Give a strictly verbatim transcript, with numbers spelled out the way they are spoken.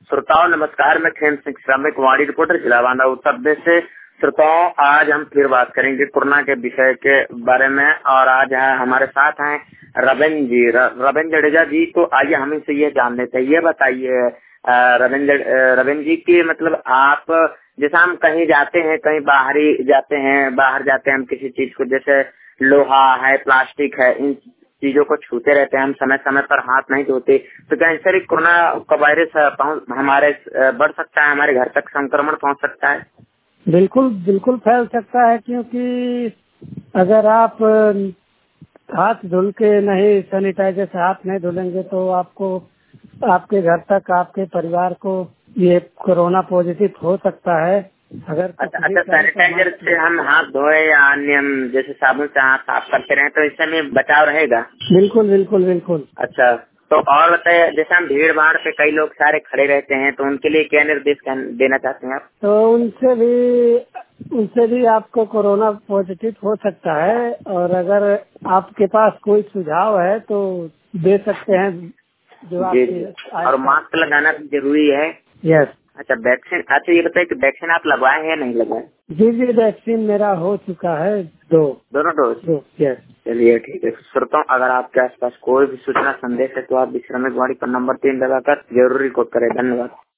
श्रोताओं नमस्कार, मैं खेम सिंह श्रमिक वाणी रिपोर्टर जिला बांदा उत्तर प्रदेश से। श्रोताओं आज हम फिर बात करेंगे कोरोना के विषय के बारे में और आज है हमारे साथ हैं रविंद्र जी रविंद्र जडेजा जी। तो आइए हम इनसे ये जान लेते हैं। ये बताइए रविंद्र रविंद्र जी की मतलब आप जैसे हम कहीं जाते हैं, कहीं बाहरी जाते हैं, बाहर जाते हैं हम किसी चीज को, जैसे लोहा है, प्लास्टिक है, इन चीजों को छूते रहते हैं, हम समय समय पर हाथ नहीं धोते, तो क्या इससे कोरोना का वायरस हमारे बढ़ सकता है, हमारे घर तक संक्रमण पहुंच सकता है? बिल्कुल बिल्कुल फैल सकता है, क्योंकि अगर आप हाथ धुल के नहीं, सैनिटाइजर से हाथ नहीं धुलेंगे तो आपको, आपके घर तक, आपके परिवार को ये कोरोना पॉजिटिव हो सकता है। अगर अच्छा अच्छा सैनिटाइजर से हम हाथ धोए या अन्य जैसे साबुन से हाथ साफ करते रहे तो इससे में बचाव रहेगा? बिल्कुल बिल्कुल बिल्कुल। अच्छा, तो और बताइए, जैसे हम भीड़ भाड़ पे कई लोग सारे खड़े रहते हैं तो उनके लिए क्या निर्देश देना चाहते हैं आप? तो उनसे भी उनसे भी आपको कोरोना पॉजिटिव हो सकता है, और अगर आपके पास कोई सुझाव है तो दे सकते हैं जो आपके। और मास्क लगाना भी जरूरी है? यस। अच्छा वैक्सीन, अच्छा ये बताइए कि वैक्सीन आप लगवाए हैं या नहीं लगवाए? जी जी वैक्सीन मेरा हो चुका है, दो दोनों डोज? दो यस। चलिए ठीक है। श्रोताओं अगर आपके आसपास कोई भी सूचना संदेश है तो आप श्रमिक वाणी पर नंबर तीन लगाकर जरूर रिकॉर्ड करें। धन्यवाद।